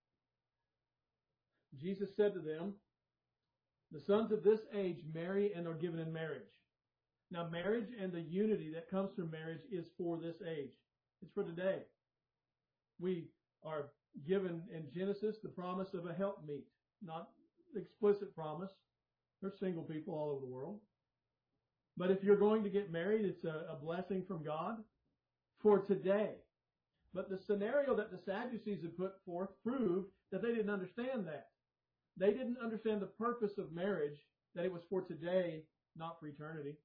Jesus said to them, the sons of this age marry and are given in marriage. Now, marriage and the unity that comes from marriage is for this age. It's for today. We are given in Genesis the promise of a helpmeet, not explicit promise. There's single people all over the world. But if you're going to get married, it's a blessing from God for today. But the scenario that the Sadducees had put forth proved that they didn't understand that. They didn't understand the purpose of marriage, that it was for today, not for eternity.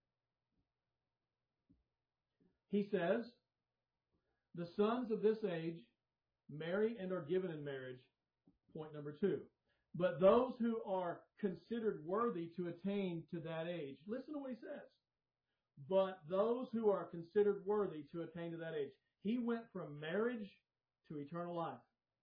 He says, the sons of this age marry and are given in marriage. Point number 2. But those who are considered worthy to attain to that age. Listen to what he says. But those who are considered worthy to attain to that age. He went from marriage to eternal life.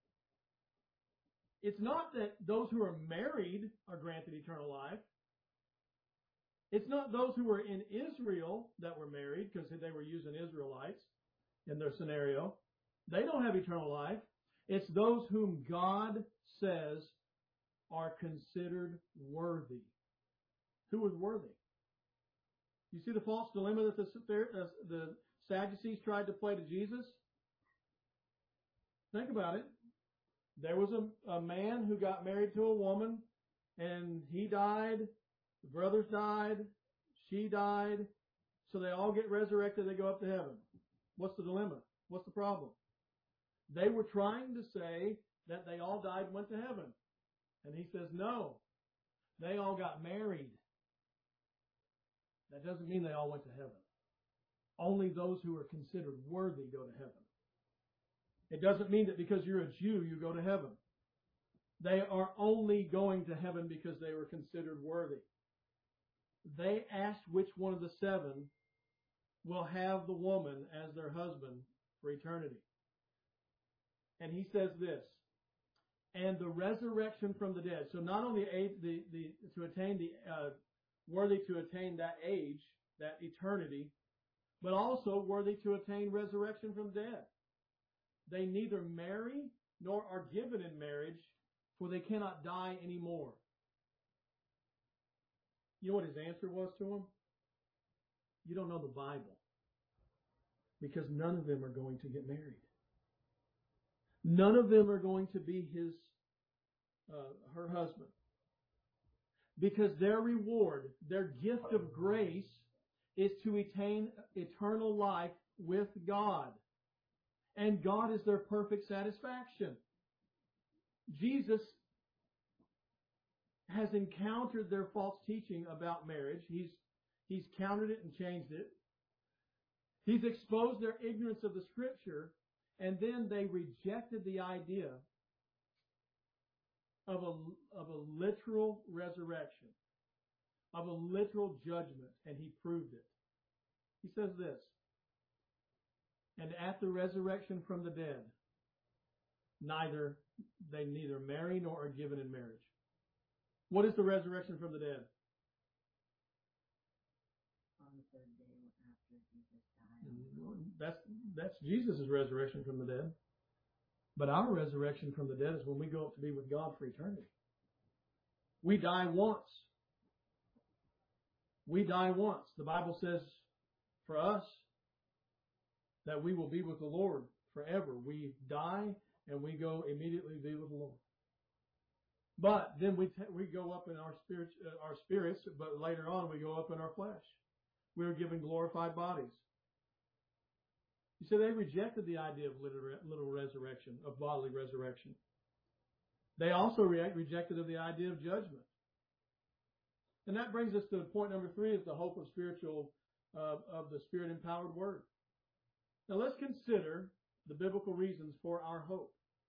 It's not that those who are married are granted eternal life. It's not those who were in Israel that were married, because they were using Israelites in their scenario. They don't have eternal life. It's those whom God says are considered worthy. Who was worthy? You see the false dilemma that the Sadducees tried to play to Jesus? Think about it. There was a man who got married to a woman, and he died, the brothers died, she died, so they all get resurrected, they go up to heaven. What's the dilemma? What's the problem? They were trying to say that they all died and went to heaven. And he says, no, they all got married. That doesn't mean they all went to heaven. Only those who are considered worthy go to heaven. It doesn't mean that because you're a Jew, you go to heaven. They are only going to heaven because they were considered worthy. they asked which one of the seven will have the woman as their husband for eternity. And he says this, and the resurrection from the dead. So not only to attain worthy to attain that age, that eternity, but also worthy to attain resurrection from the dead. They neither marry nor are given in marriage, for they cannot die anymore. You know what his answer was to him? You don't know the Bible. Because none of them are going to get married. None of them are going to be her husband. Because their reward, their gift of grace, is to attain eternal life with God. And God is their perfect satisfaction. Jesus has encountered their false teaching about marriage. He's countered it and changed it. He's exposed their ignorance of the Scripture, and then they rejected the idea of a literal resurrection, of a literal judgment, and he proved it. He says this, and at the resurrection from the dead, they neither marry nor are given in marriage. What is the resurrection from the dead? On the third day after Jesus died. That's Jesus' resurrection from the dead. But our resurrection from the dead is when we go up to be with God for eternity. We die once. We die once. The Bible says for us that we will be with the Lord forever. We die and we go immediately be with the Lord. But then we go up in our spirits, but later on we go up in our flesh. We are given glorified bodies. You see, they rejected the idea of literal resurrection, of bodily resurrection. They also rejected the idea of judgment. And that brings us to point number 3, is the hope of the Spirit-empowered Word. Now let's consider the biblical reasons for our hope.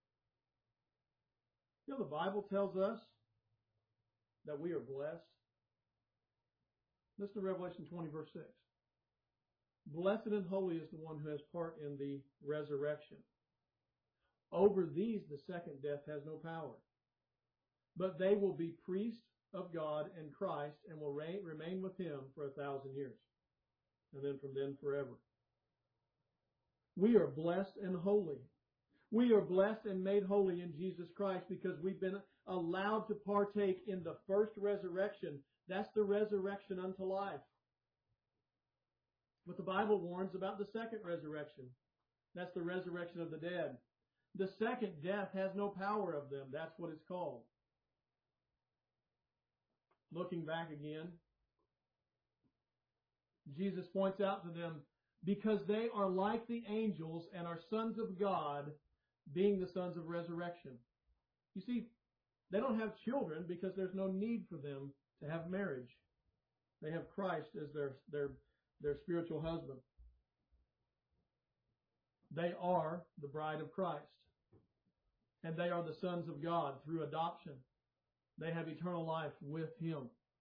You know, the Bible tells us that we are blessed. Listen to Revelation 20, verse 6. Blessed and holy is the one who has part in the resurrection. Over these the second death has no power. But they will be priests of God and Christ and will remain with him for 1,000 years. And then from then forever. We are blessed and holy. We are blessed and made holy in Jesus Christ because we've been allowed to partake in the first resurrection. That's the resurrection unto life. But the Bible warns about the second resurrection. That's the resurrection of the dead. The second death has no power of them. That's what it's called. Looking back again, Jesus points out to them, because they are like the angels and are sons of God, being the sons of resurrection. You see, they don't have children because there's no need for them to have marriage. They have Christ as their spiritual husband. They are the bride of Christ. And they are the sons of God through adoption. They have eternal life with him.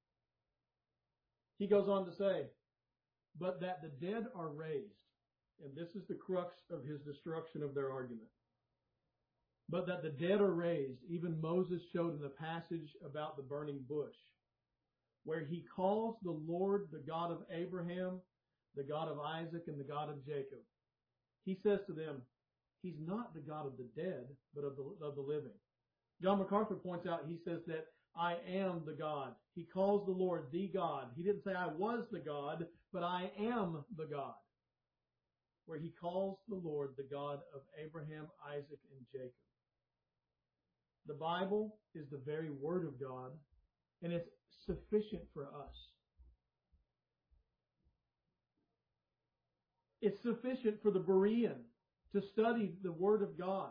He goes on to say, but that the dead are raised. And this is the crux of his destruction of their argument. But that the dead are raised, even Moses showed in the passage about the burning bush, where he calls the Lord the God of Abraham, the God of Isaac, and the God of Jacob. He says to them, he's not the God of the dead, but of the living. John MacArthur points out, he says that I am the God. He calls the Lord the God. He didn't say I was the God, but I am the God. Where he calls the Lord the God of Abraham, Isaac, and Jacob. The Bible is the very Word of God, and it's sufficient for us. It's sufficient for the Berean to study the Word of God,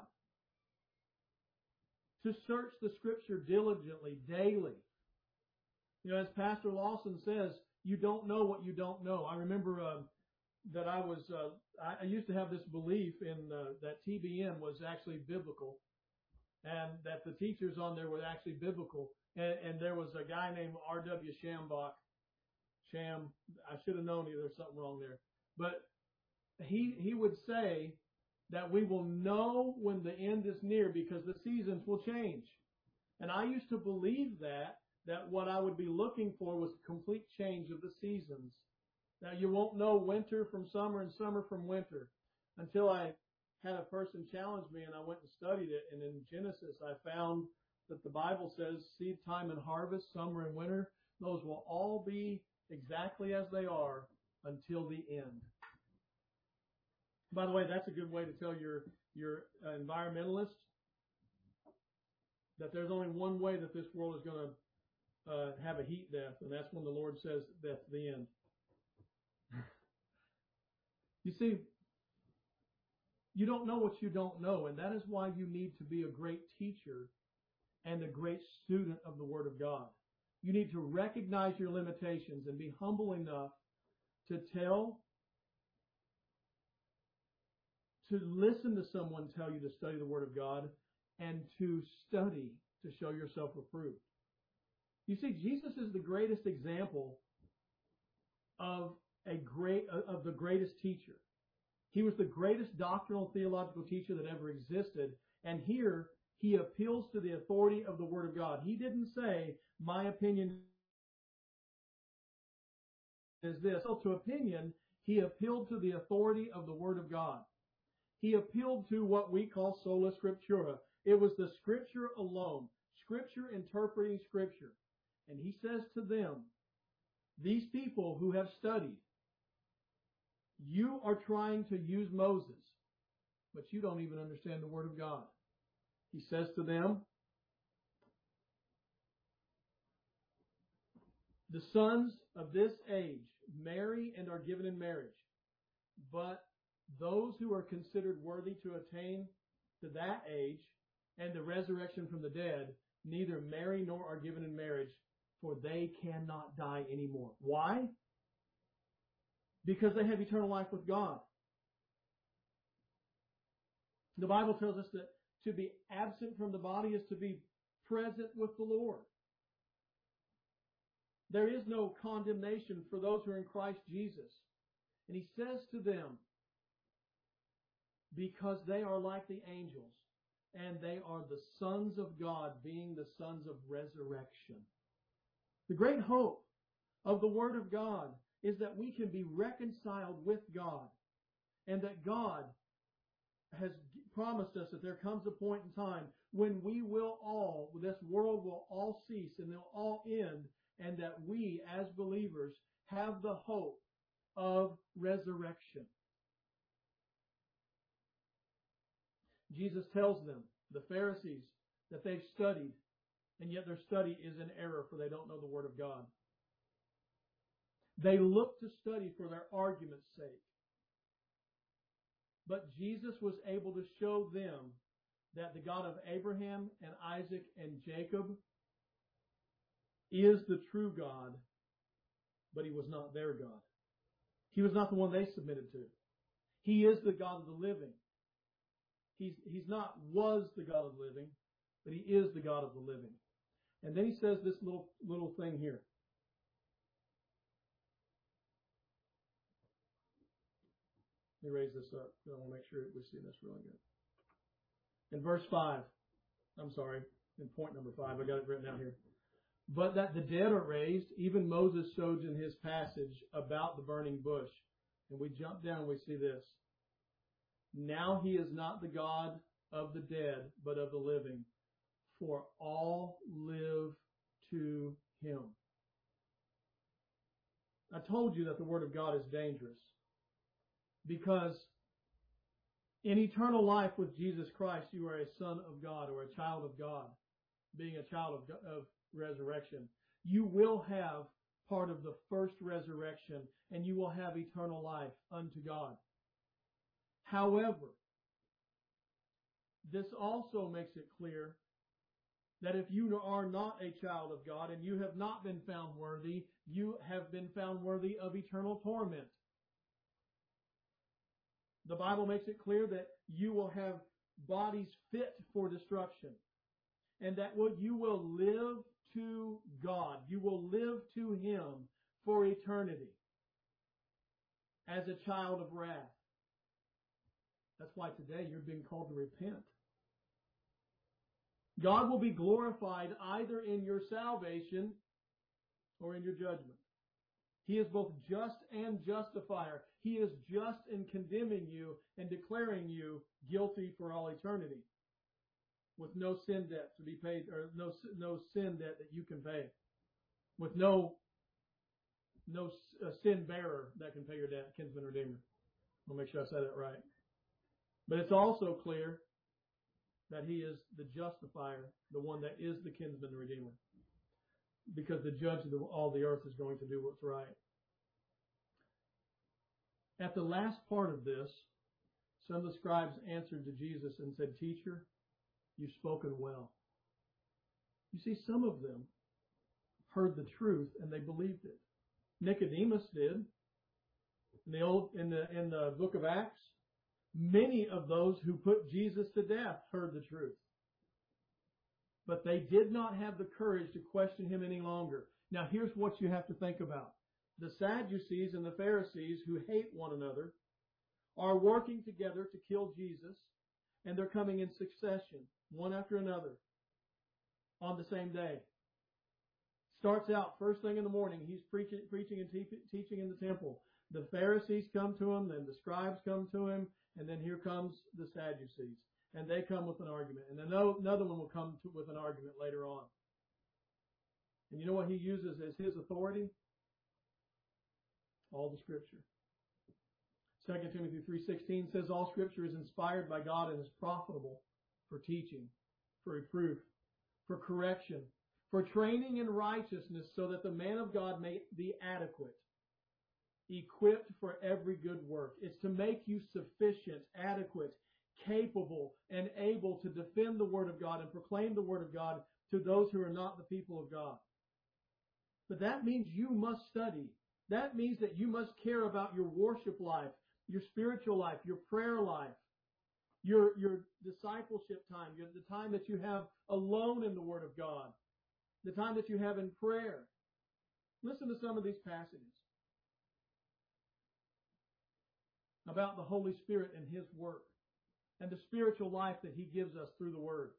to search the Scripture diligently, daily. You know, as Pastor Lawson says, you don't know what you don't know. I remember that I used to have this belief in that TBN was actually biblical, and that the teachers on there were actually biblical. And there was a guy named R.W. Shambach, Sham, I should have known there's something wrong there. But he would say that we will know when the end is near because the seasons will change. And I used to believe that what I would be looking for was a complete change of the seasons. Now you won't know winter from summer and summer from winter until I had a person challenge me and I went and studied it. And in Genesis, I found that the Bible says seed time and harvest, summer and winter, those will all be exactly as they are until the end. By the way, that's a good way to tell your environmentalist that there's only one way that this world is going to have a heat death, and that's when the Lord says that's the end. You see, you don't know what you don't know, and that is why you need to be a great teacher and a great student of the Word of God. You need to recognize your limitations and be humble enough to listen to someone tell you to study the Word of God and to study to show yourself approved. You see, Jesus is the greatest example of the greatest teacher. He was the greatest doctrinal theological teacher that ever existed. And here he appeals to the authority of the Word of God. He didn't say, my opinion is this. So to opinion, he appealed to the authority of the Word of God. He appealed to what we call sola scriptura. It was the Scripture alone. Scripture interpreting Scripture. And he says to them, these people who have studied, you are trying to use Moses, but you don't even understand the Word of God. He says to them, the sons of this age marry and are given in marriage, but those who are considered worthy to attain to that age and the resurrection from the dead neither marry nor are given in marriage, for they cannot die anymore. Why? Because they have eternal life with God. The Bible tells us that to be absent from the body is to be present with the Lord. There is no condemnation for those who are in Christ Jesus. And he says to them, because they are like the angels, and they are the sons of God, being the sons of resurrection. The great hope of the Word of God is that we can be reconciled with God, and that God has promised us that there comes a point in time when this world will all cease and they'll all end, and that we as believers have the hope of resurrection. Jesus tells them, the Pharisees, that they've studied, and yet their study is in error, for they don't know the Word of God. They look to study for their argument's sake. But Jesus was able to show them that the God of Abraham and Isaac and Jacob is the true God, but he was not their God. He was not the one they submitted to. He is the God of the living. He's not was the God of the living, but he is the God of the living. And then he says this little thing here. Let me raise this up. I want to make sure we see this really good. In verse 5, in point number 5, I got it written out here. But that the dead are raised, even Moses shows in his passage about the burning bush. And we jump down and we see this. Now he is not the God of the dead, but of the living, for all live to him. I told you that the Word of God is dangerous, because in eternal life with Jesus Christ, you are a son of God or a child of God, being a child of resurrection. You will have part of the first resurrection, and you will have eternal life unto God. However, this also makes it clear that if you are not a child of God and you have not been found worthy, you have been found worthy of eternal torment. The Bible makes it clear that you will have bodies fit for destruction, and that you will live to God. You will live to Him for eternity as a child of wrath. That's why today you're being called to repent. God will be glorified either in your salvation or in your judgment. He is both just and justifier. He is just in condemning you and declaring you guilty for all eternity, with no sin debt to be paid, or no sin debt that you can pay, with no sin bearer that can pay your debt, kinsman redeemer. I'll make sure I said that right. But it's also clear that He is the justifier, the one that is the kinsman redeemer, because the judge of all the earth is going to do what's right. At the last part of this, some of the scribes answered to Jesus and said, "Teacher, you've spoken well." You see, some of them heard the truth and they believed it. Nicodemus did. In the book of Acts, many of those who put Jesus to death heard the truth. But they did not have the courage to question Him any longer. Now here's what you have to think about. The Sadducees and the Pharisees, who hate one another, are working together to kill Jesus, and they're coming in succession, one after another, on the same day. Starts out first thing in the morning. He's preaching and teaching in the temple. The Pharisees come to Him, then the scribes come to Him, and then here comes the Sadducees. And they come with an argument. And another one will come with an argument later on. And you know what He uses as His authority? All the Scripture. 2 Timothy 3:16 says, "All Scripture is inspired by God and is profitable for teaching, for reproof, for correction, for training in righteousness, so that the man of God may be adequate, equipped for every good work." It's to make you sufficient, adequate, capable, and able to defend the Word of God and proclaim the Word of God to those who are not the people of God. But that means you must study. That means that you must care about your worship life, your spiritual life, your prayer life, your discipleship time, the time that you have alone in the Word of God, the time that you have in prayer. Listen to some of these passages about the Holy Spirit and His work and the spiritual life that He gives us through the Word.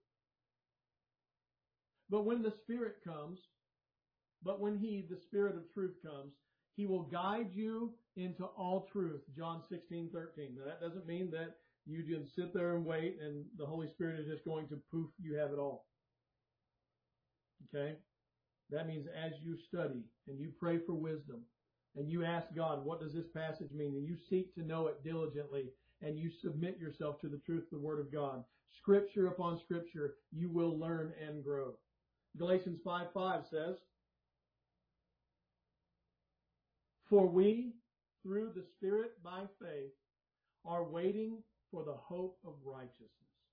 But when the Spirit comes, the Spirit of truth comes, He will guide you into all truth. John 16:13. Now that doesn't mean that you just sit there and wait and the Holy Spirit is just going to poof, you have it all. Okay? That means as you study and you pray for wisdom and you ask God, what does this passage mean? And you seek to know it diligently and you submit yourself to the truth of the Word of God. Scripture upon Scripture, you will learn and grow. Galatians 5:5 says, "For we, through the Spirit by faith, are waiting for the hope of righteousness."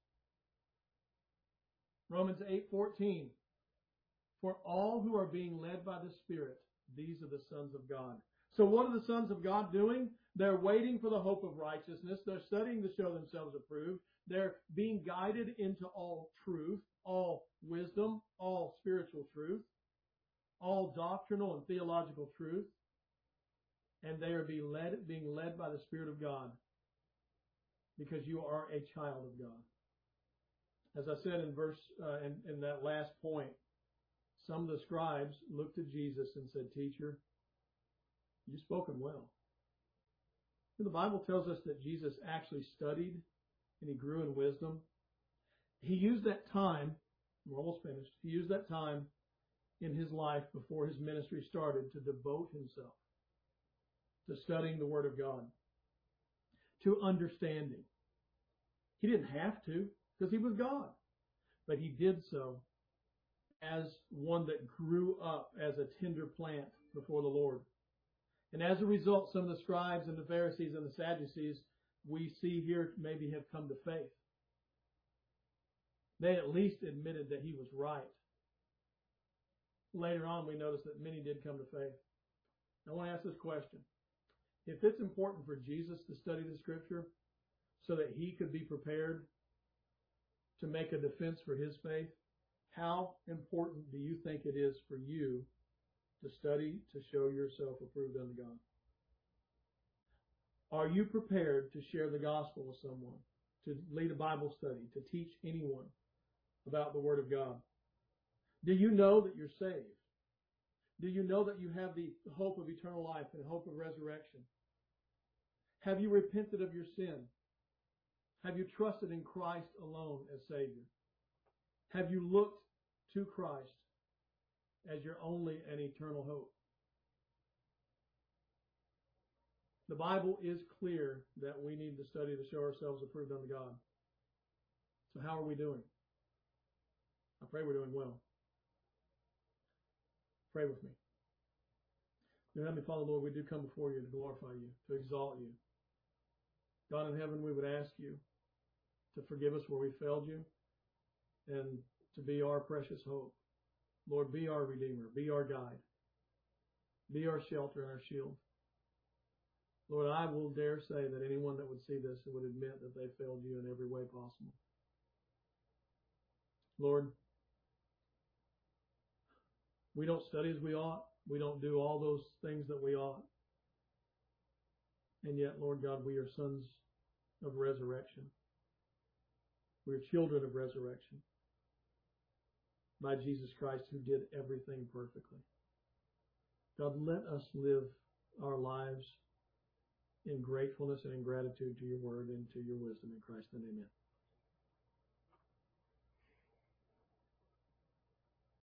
Romans 8:14, "For all who are being led by the Spirit, these are the sons of God." So what are the sons of God doing? They're waiting for the hope of righteousness. They're studying to show themselves approved. They're being guided into all truth, all wisdom, all spiritual truth, all doctrinal and theological truth. And they are being led by the Spirit of God, because you are a child of God. As I said in that last point, some of the scribes looked at Jesus and said, "Teacher, you've spoken well." And the Bible tells us that Jesus actually studied and He grew in wisdom. He used that time, we're almost finished, He used that time in His life before His ministry started to devote Himself to studying the Word of God, to understanding. He didn't have to, because He was God. But He did so as one that grew up as a tender plant before the Lord. And as a result, some of the scribes and the Pharisees and the Sadducees we see here maybe have come to faith. They at least admitted that He was right. Later on, we notice that many did come to faith. I want to ask this question. If it's important for Jesus to study the Scripture so that He could be prepared to make a defense for His faith, how important do you think it is for you to study to show yourself approved unto God? Are you prepared to share the gospel with someone, to lead a Bible study, to teach anyone about the Word of God? Do you know that you're saved? Do you know that you have the hope of eternal life and hope of resurrection? Have you repented of your sin? Have you trusted in Christ alone as Savior? Have you looked to Christ as your only and eternal hope? The Bible is clear that we need to study to show ourselves approved unto God. So how are we doing? I pray we're doing well. Pray with me. Dear Heavenly Father, Lord, we do come before you to glorify you, to exalt you. God in heaven, we would ask you to forgive us where we failed you and to be our precious hope. Lord, be our Redeemer, be our guide, be our shelter and our shield. Lord, I will dare say that anyone that would see this would admit that they failed you in every way possible. Lord, we don't study as we ought. We don't do all those things that we ought. And yet, Lord God, we are sons of resurrection. We are children of resurrection by Jesus Christ, who did everything perfectly. God, let us live our lives in gratefulness and in gratitude to your word and to your wisdom in Christ and amen.